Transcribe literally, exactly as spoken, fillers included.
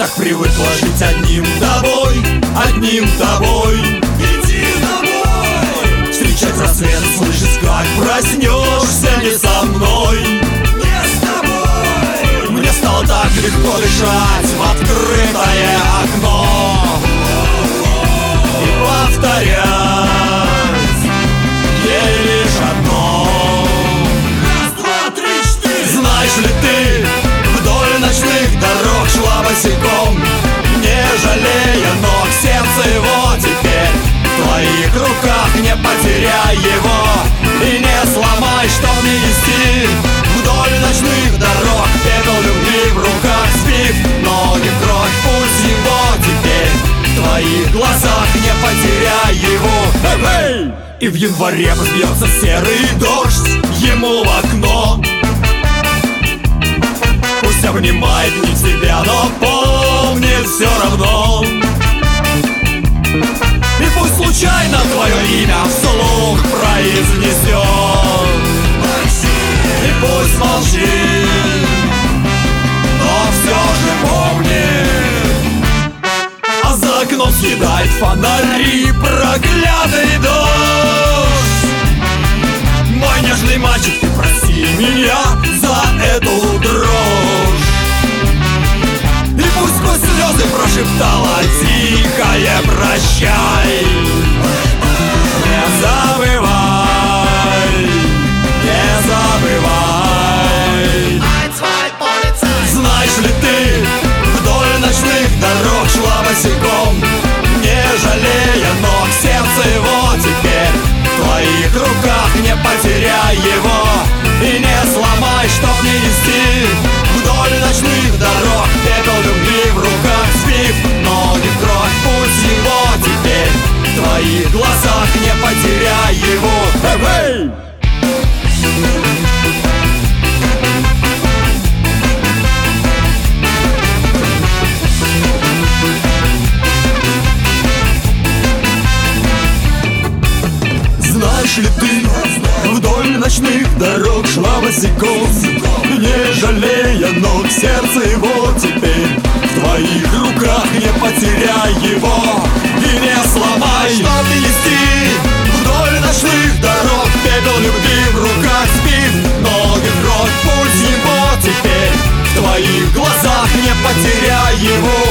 так привыкла жить одним тобой, одним тобой. Иди домой. Встречать рассвет, слышишь, как проснешься не со мной, не с тобой. Мне стало так легко дышать в открытое окно и повторять ей лишь одно. Раз, два, три, четыре. Знаешь ли ты, вдоль ночных дорог шла босиком, не жалея ног, сердце его теперь в твоих руках. Не потеряй его и не сломай, чтоб не нести вдоль ночных дорог пепел любви в руках. Сбив ноги в кровь, пусть его теперь в твоих глазах. Не потеряй его. Эй! И в январе бьется серый дождь ему в окно. Пусть обнимает не тебя, но помнит все равно. И пусть случайно твое имя вслух произнесет, и пусть молчит, но все же помнит. А за окном съедает фонари проклятый дождь. Мой нежный мальчик, ты прости меня за эту дрожь. И пусть сквозь слезы прошептала тихое прощай. Не забывай, не забывай. Знаешь ли ты, вдоль ночных дорог шла босиком, не жалея ног, сердце его теперь в твоих руках. Не потеряй его и не сломай, чтоб не нести вдоль ночных дорог пепел любви в руках. Сбив ноги в кровь, пусть его теперь в твоих глазах. Не потеряй его. Эй! Знаешь ли ты, вдоль ночных дорог шла босиком, не жалея ног, сердце его теперь в твоих руках. Не потеряй его и не сломай, чтоб не нести вдоль ночных дорог пепел любви в руках. Сбив ноги в кровь, пусть его теперь в твоих глазах. Не потеряй его.